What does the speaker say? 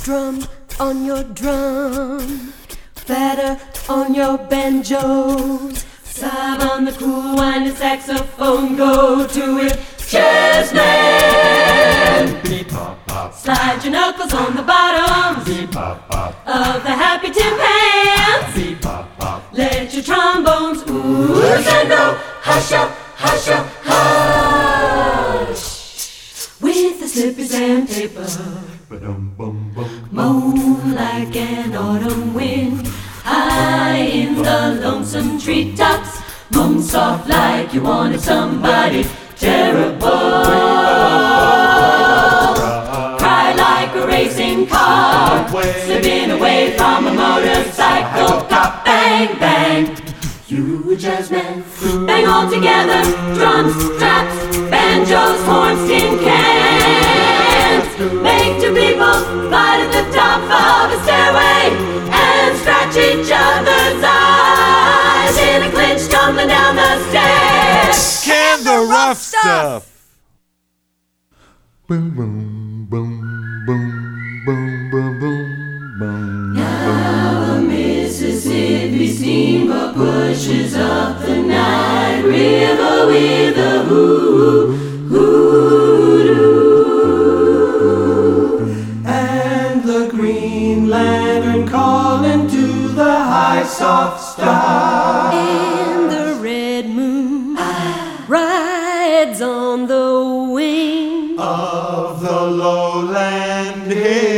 Drum on your drum, batter on your banjos, sob on the cool winding saxophone. Go to it, jazzman. Slide your knuckles on the bottoms of the happy timpans. Let your trombones ooze and go hush-up, hush-up, hush. With the slippery sandpaper, moan like an autumn wind. High in the lonesome treetops, moan soft like you wanted somebody terrible. Cry like a racing car, slipping away from a motorcycle cop. Bang, bang, you a jazzman. Bang all together, drums, straps, banjos, horns, tin cans. Make two people fight at the top of a stairway and scratch each other's eyes in a clinch tumbling down the stairs. Can the rough stuff. Boom, boom, boom, boom, boom, boom, boom, boom. Now a Mississippi steamboat pushes up the night river with a hoo-doo. And the green lantern calling to the high soft star. And the red moon rides on the wing Of the lowland hill.